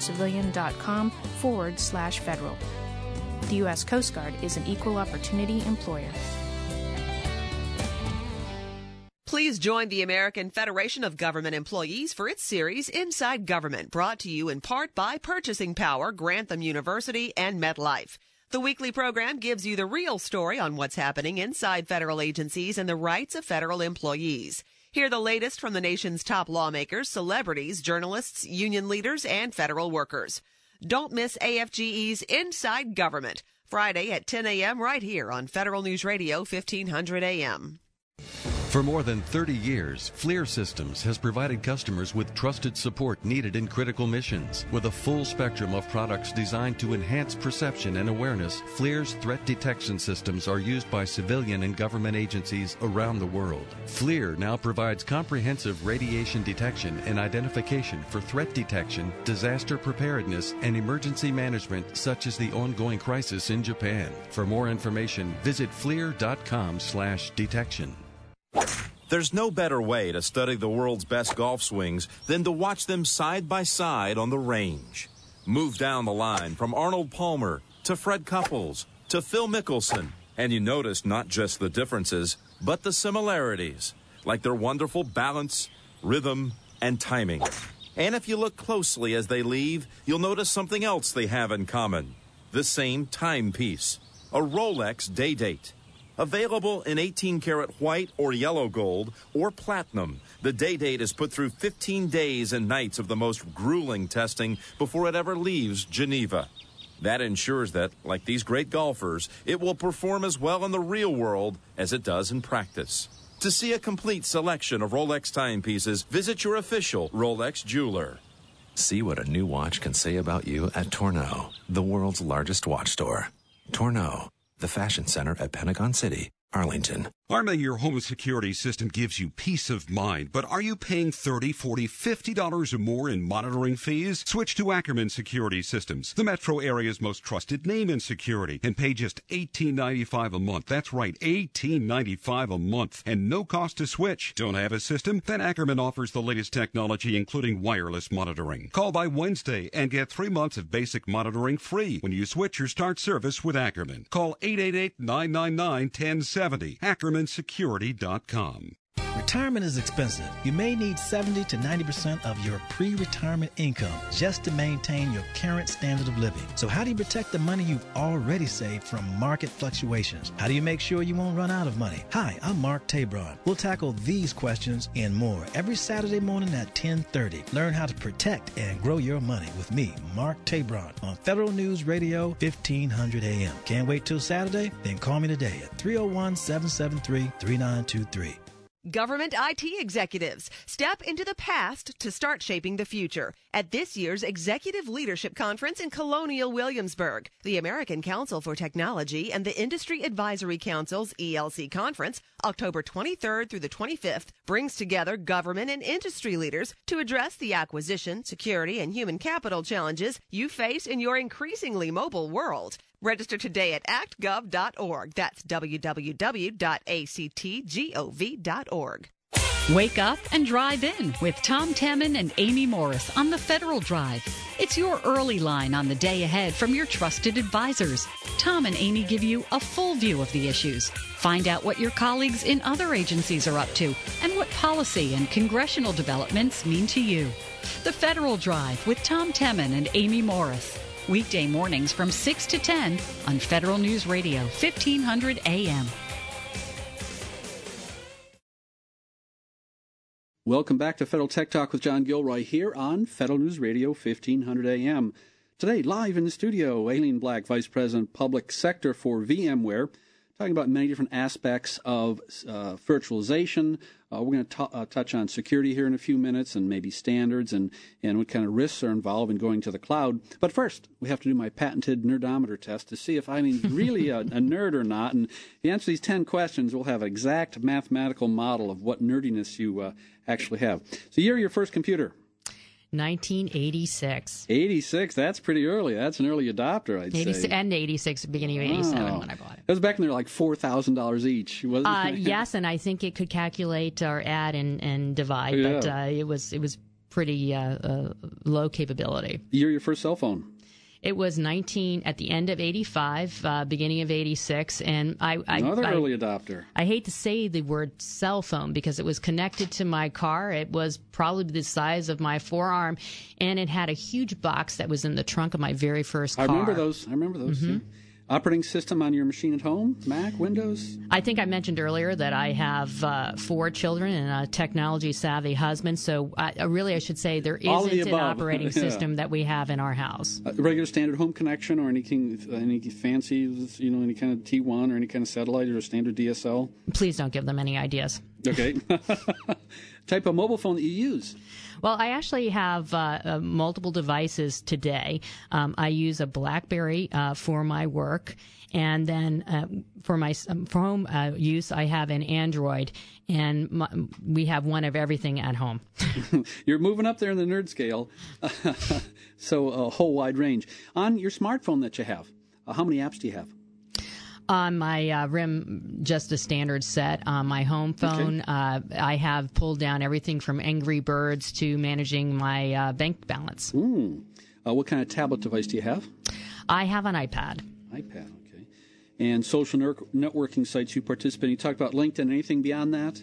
coastguardcivilian.com/federal. The U.S. Coast Guard is an equal opportunity employer. Please join the American Federation of Government Employees for its series Inside Government, brought to you in part by Purchasing Power, Grantham University, and MetLife. The weekly program gives you the real story on what's happening inside federal agencies and the rights of federal employees. Hear the latest from the nation's top lawmakers, celebrities, journalists, union leaders, and federal workers. Don't miss AFGE's Inside Government, Friday at 10 a.m. right here on Federal News Radio 1500 AM. For more than 30 years, FLIR Systems has provided customers with trusted support needed in critical missions. With a full spectrum of products designed to enhance perception and awareness, FLIR's threat detection systems are used by civilian and government agencies around the world. FLIR now provides comprehensive radiation detection and identification for threat detection, disaster preparedness, and emergency management, such as the ongoing crisis in Japan. For more information, visit FLIR.com/detection. There's no better way to study the world's best golf swings than to watch them side by side on the range. Move down the line from Arnold Palmer to Fred Couples to Phil Mickelson, and you notice not just the differences, but the similarities, like their wonderful balance, rhythm, and timing. And if you look closely as they leave, you'll notice something else they have in common: the same timepiece, a Rolex Day Date. Available in 18-karat white or yellow gold or platinum, the Day Date is put through 15 days and nights of the most grueling testing before it ever leaves Geneva. That ensures that, like these great golfers, it will perform as well in the real world as it does in practice. To see a complete selection of Rolex timepieces, visit your official Rolex jeweler. See what a new watch can say about you at Tourneau, the world's largest watch store. Tourneau, the fashion center at Pentagon City, Arlington. Arming your home security system gives you peace of mind, but are you paying $30, $40, $50 or more in monitoring fees? Switch to Ackerman Security Systems, the metro area's most trusted name in security, and pay just $18.95 a month. That's right, $18.95 a month, and no cost to switch. Don't have a system? Then Ackerman offers the latest technology, including wireless monitoring. Call by Wednesday and get 3 months of basic monitoring free when you switch or start service with Ackerman. Call 888-999-1070. AckermanSecurity.com. Retirement is expensive. You may need 70 to 90% of your pre-retirement income just to maintain your current standard of living. So how do you protect the money you've already saved from market fluctuations? How do you make sure you won't run out of money? Hi, I'm Mark Tabron. We'll tackle these questions and more every Saturday morning at 10:30. Learn how to protect and grow your money with me, Mark Tabron, on Federal News Radio 1500 AM. Can't wait till Saturday? Then call me today at 301-773-3923. Government IT executives step into the past to start shaping the future at this year's Executive Leadership Conference in Colonial Williamsburg. The American Council for Technology and the Industry Advisory Council's ELC Conference, October 23rd through the 25th, brings together government and industry leaders to address the acquisition, security, and human capital challenges you face in your increasingly mobile world. Register today at actgov.org. That's www.actgov.org. Wake up and drive in with Tom Temin and Amy Morris on the Federal Drive. It's your early line on the day ahead from your trusted advisors. Tom and Amy give you a full view of the issues. Find out what your colleagues in other agencies are up to and what policy and congressional developments mean to you. The Federal Drive with Tom Temin and Amy Morris. Weekday mornings from 6 to 10 on Federal News Radio, 1500 AM. Welcome back to Federal Tech Talk with John Gilroy here on Federal News Radio, 1500 AM. Today, live in the studio, Aileen Black, Vice President, Public Sector for VMware, talking about many different aspects of virtualization. We're going to touch on security here in a few minutes and maybe standards and what kind of risks are involved in going to the cloud. But first, we have to do my patented nerdometer test to see if I'm really a nerd or not. And if you answer these 10 questions, we'll have an exact mathematical model of what nerdiness you actually have. So year of your first computer? 1986. 86, that's pretty early. That's an early adopter, I'd say. And 86, beginning of 87 when I bought it. It was back in there like $4,000 each, wasn't it? Yes, and I think it could calculate or add and divide, but it was pretty low capability. Year of your first cell phone? It was at the end of 85, beginning of 86, and Another early adopter. I hate to say the word cell phone because it was connected to my car. It was probably the size of my forearm, and it had a huge box that was in the trunk of my very first car. I remember those. Mm-hmm. Yeah. Operating system on your machine at home? Mac, Windows? I think I mentioned earlier that I have 4 children and a technology-savvy husband, so I should say there isn't an operating system that we have in our house. Regular standard home connection or any fancy, any kind of T1 or any kind of satellite or a standard DSL? Please don't give them any ideas. Okay. Type of mobile phone that you use? Well, I actually have multiple devices today. I use a BlackBerry for my work, and then for my home use, I have an Android, and we have one of everything at home. You're moving up there in the nerd scale, so a whole wide range. On your smartphone that you have, how many apps do you have? On my RIM, just a standard set. On my home phone, I have pulled down everything from Angry Birds to managing my bank balance. What kind of tablet device do you have? I have an iPad. iPad, okay. And social networking sites you participate in. You talked about LinkedIn. Anything beyond that?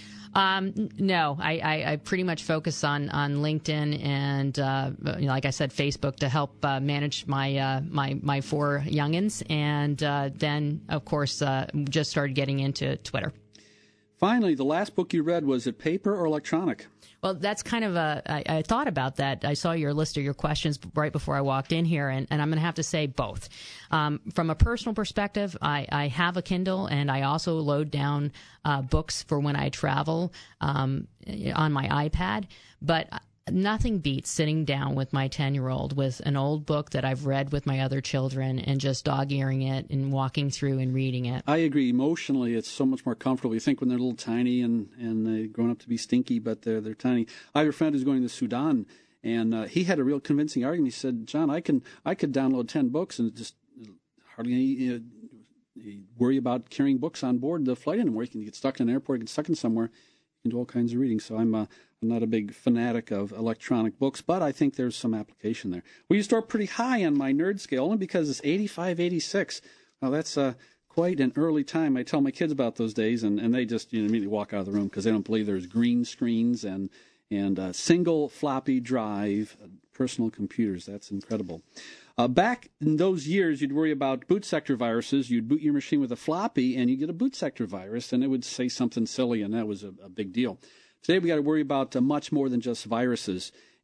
No, I pretty much focus on LinkedIn and, like I said, Facebook to help manage my 4 youngins. And then, of course, just started getting into Twitter. Finally, the last book you read, was it paper or electronic? Well, that's kind of I thought about that. I saw your list of your questions right before I walked in here, and I'm going to have to say both. From a personal perspective, I have a Kindle, and I also load down books for when I travel on my iPad. But nothing beats sitting down with my 10-year-old with an old book that I've read with my other children and just dog-earing it and walking through and reading it. I agree. Emotionally, it's so much more comfortable. You think when they're a little tiny and they're grown up to be stinky, but they're tiny. I have a friend who's going to Sudan, and he had a real convincing argument. He said, John, I could download 10 books and just hardly any worry about carrying books on board the flight anymore. You can get stuck in an airport, get stuck in somewhere. You can do all kinds of reading. So I'm not a big fanatic of electronic books, but I think there's some application there. Well, you start pretty high on my nerd scale, only because it's 85, 86. Well, that's quite an early time. I tell my kids about those days, and they just immediately walk out of the room because they don't believe there's green screens and single floppy drive personal computers. That's incredible. Back in those years, you'd worry about boot sector viruses. You'd boot your machine with a floppy, and you get a boot sector virus, and it would say something silly, and that was a big deal. Today, we got to worry about much more than just viruses.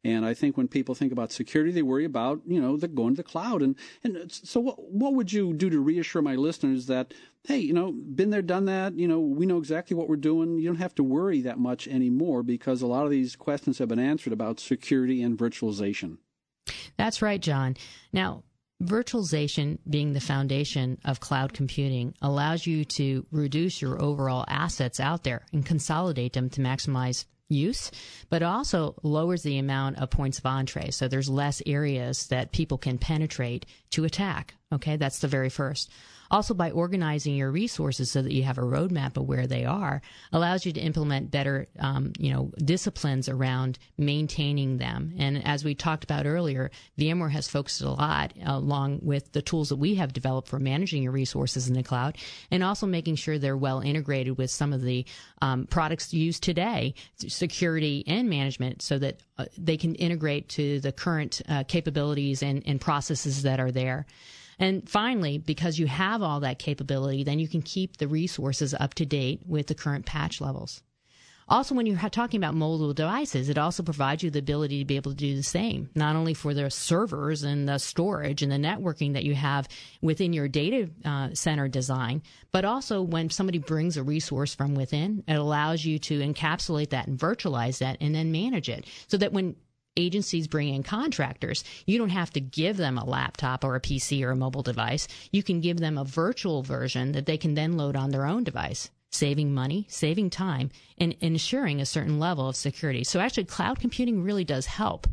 And I think when people think about security, they worry about, the going to the cloud. And so what would you do to reassure my listeners that, hey, been there, done that, we know exactly what we're doing. You don't have to worry that much anymore because a lot of these questions have been answered about security and virtualization. That's right, John. Now, virtualization being the foundation of cloud computing allows you to reduce your overall assets out there and consolidate them to maximize use, but also lowers the amount of points of entree. So there's less areas that people can penetrate to attack. Okay, that's the very first. Also, by organizing your resources so that you have a roadmap of where they are, allows you to implement better, disciplines around maintaining them. And as we talked about earlier, VMware has focused a lot, along with the tools that we have developed for managing your resources in the cloud, and also making sure they're well integrated with some of the products used today, security and management, so that they can integrate to the current capabilities and processes that are there. And finally, because you have all that capability, then you can keep the resources up to date with the current patch levels. Also, when you're talking about mobile devices, it also provides you the ability to be able to do the same, not only for the servers and the storage and the networking that you have within your data center design, but also when somebody brings a resource from within, it allows you to encapsulate that and virtualize that and then manage it so that when agencies bring in contractors, you don't have to give them a laptop or a PC or a mobile device. You can give them a virtual version that they can then load on their own device, saving money, saving time, and ensuring a certain level of security. So actually, cloud computing really does help.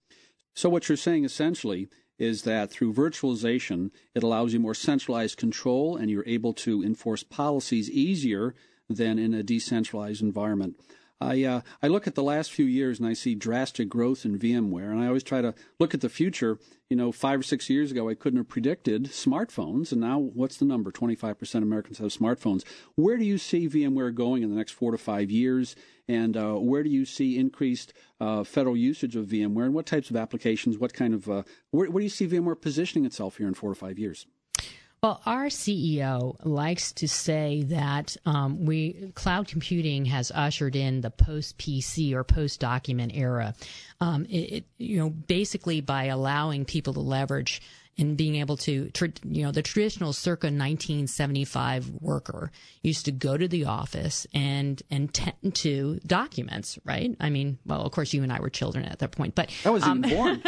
So what you're saying essentially is that through virtualization, it allows you more centralized control and you're able to enforce policies easier than in a decentralized environment. I look at the last few years and I see drastic growth in VMware, and I always try to look at the future. 5 or 6 years ago, I couldn't have predicted smartphones, and now what's the number? 25% of Americans have smartphones. Where do you see VMware going in the next 4 to 5 years, and where do you see increased federal usage of VMware, and what types of applications, what kind of, where do you see VMware positioning itself here in 4 to 5 years? Well, our CEO likes to say that cloud computing has ushered in the post-PC or post-document era. Basically by allowing people to leverage and being able to, the traditional circa 1975 worker used to go to the office and tend to documents, right? I mean, well, of course, you and I were children at that point, but I wasn't even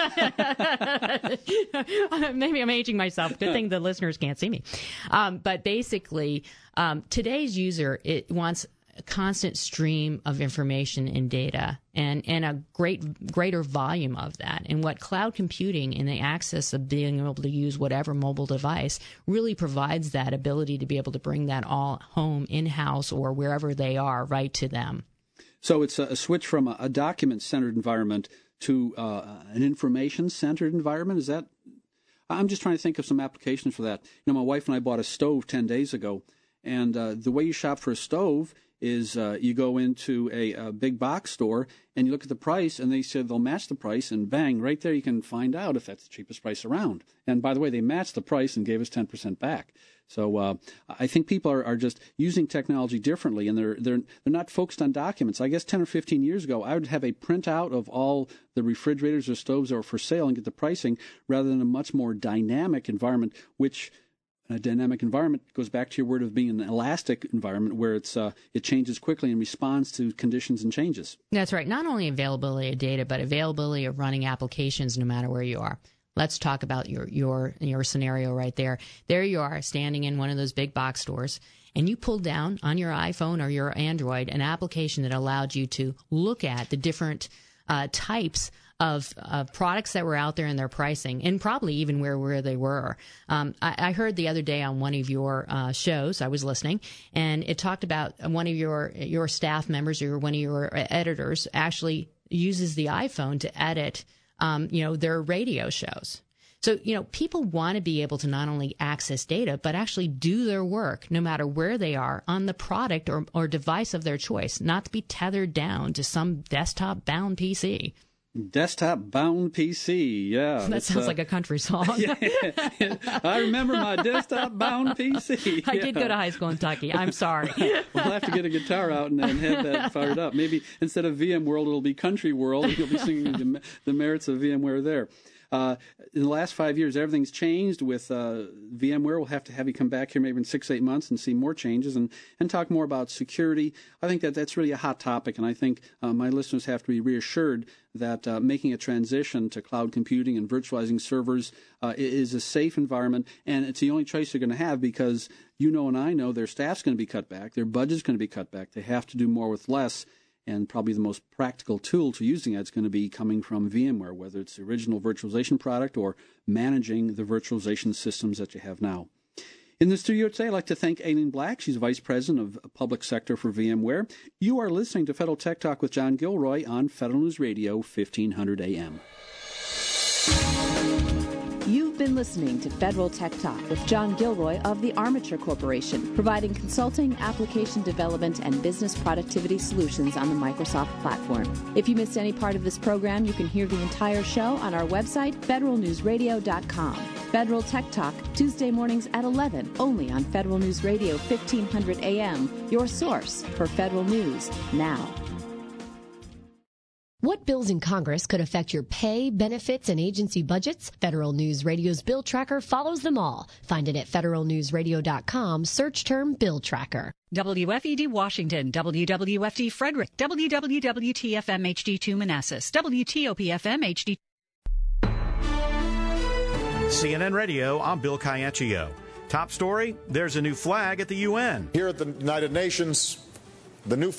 born. Maybe I'm aging myself. Good thing the listeners can't see me. But basically, today's user, it wants a constant stream of information and data and a greater volume of that. And what cloud computing and the access of being able to use whatever mobile device really provides that ability to be able to bring that all home, in-house, or wherever they are, right to them. So it's a switch from a document-centered environment to an information-centered environment? Is that? I'm just trying to think of some applications for that. My wife and I bought a stove 10 days ago, and the way you shop for a stove is you go into a big box store and you look at the price, and they said they'll match the price, and bang, right there you can find out if that's the cheapest price around. And by the way, they matched the price and gave us 10% back. So I think people are just using technology differently, and they're not focused on documents. I guess 10 or 15 years ago, I would have a printout of all the refrigerators or stoves that were for sale and get the pricing, rather than a much more dynamic environment, which a dynamic environment goes back to your word of being an elastic environment where it changes quickly and responds to conditions and changes. That's right. Not only availability of data, but availability of running applications no matter where you are. Let's talk about your scenario right there. There you are, standing in one of those big box stores, and you pulled down on your iPhone or your Android an application that allowed you to look at the different types of products that were out there and their pricing, and probably even where they were. I heard the other day on one of your shows, I was listening, and it talked about one of your staff members or one of your editors actually uses the iPhone to edit their radio shows. So, people want to be able to not only access data, but actually do their work no matter where they are on the product or device of their choice, not to be tethered down to some desktop-bound PC. Desktop-bound PC, yeah. That sounds like a country song. Yeah. I remember my desktop-bound PC. I did go to high school in Kentucky. I'm sorry. We'll have to get a guitar out and have that fired up. Maybe instead of VMworld, it'll be Country World, and you'll be singing the merits of VMware there. In the last 5 years, everything's changed with VMware. We'll have to have you come back here maybe in 6-8 months and see more changes and talk more about security. I think that's really a hot topic, and I think my listeners have to be reassured that making a transition to cloud computing and virtualizing servers is a safe environment, and it's the only choice they're going to have because you know and I know their staff's going to be cut back, their budget's going to be cut back. They have to do more with less. And probably the most practical tool to using that is going to be coming from VMware, whether it's the original virtualization product or managing the virtualization systems that you have now. In the studio today, I'd like to thank Aileen Black. She's Vice President of Public Sector for VMware. You are listening to Federal Tech Talk with John Gilroy on Federal News Radio, 1500 AM. You've been listening to Federal Tech Talk with John Gilroy of the Armature Corporation, providing consulting, application development, and business productivity solutions on the Microsoft platform. If you missed any part of this program, you can hear the entire show on our website, federalnewsradio.com. Federal Tech Talk, Tuesday mornings at 11, only on Federal News Radio, 1500 AM, your source for federal news now. What bills in Congress could affect your pay, benefits, and agency budgets? Federal News Radio's Bill Tracker follows them all. Find it at federalnewsradio.com. Search term Bill Tracker. WFED Washington, WWFD Frederick, WWWTFM HD2 Manassas, WTOPFM HD. CNN Radio, I'm Bill Caiaccio. Top story, there's a new flag at the UN. Here at the United Nations, the new